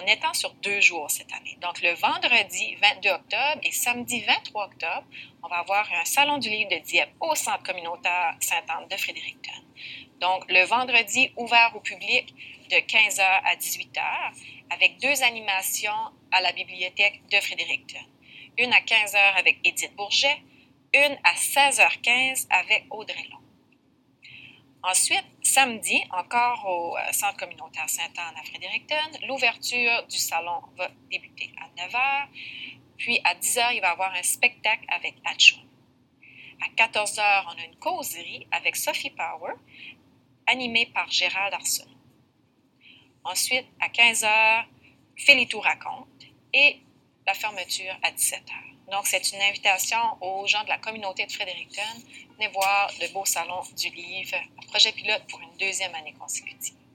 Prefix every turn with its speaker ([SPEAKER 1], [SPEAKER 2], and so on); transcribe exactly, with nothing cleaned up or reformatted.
[SPEAKER 1] étant sur deux jours cette année. Donc, le vendredi vingt-deux octobre et samedi vingt-trois octobre, on va avoir un salon du livre de Dieppe au Centre communautaire Sainte-Anne de Fredericton. Donc, le vendredi, ouvert au public de quinze heures à dix-huit heures, avec deux animations à la bibliothèque de Fredericton. Une à quinze heures avec Édith Bourget, une à seize heures quinze avec Audrey Long. Ensuite, samedi, encore au Centre communautaire Sainte-Anne à Fredericton, l'ouverture du salon va débuter à neuf heures, puis à dix heures, il va y avoir un spectacle avec Hatchoum. À quatorze heures, on a une causerie avec Sophie Power, animée par Gérald Arsenault. Ensuite, à quinze heures, Félix raconte et la fermeture à dix-sept heures. Donc, c'est une invitation aux gens de la communauté de Fredericton. Venez voir le beau salon du livre, un projet pilote pour une deuxième année consécutive.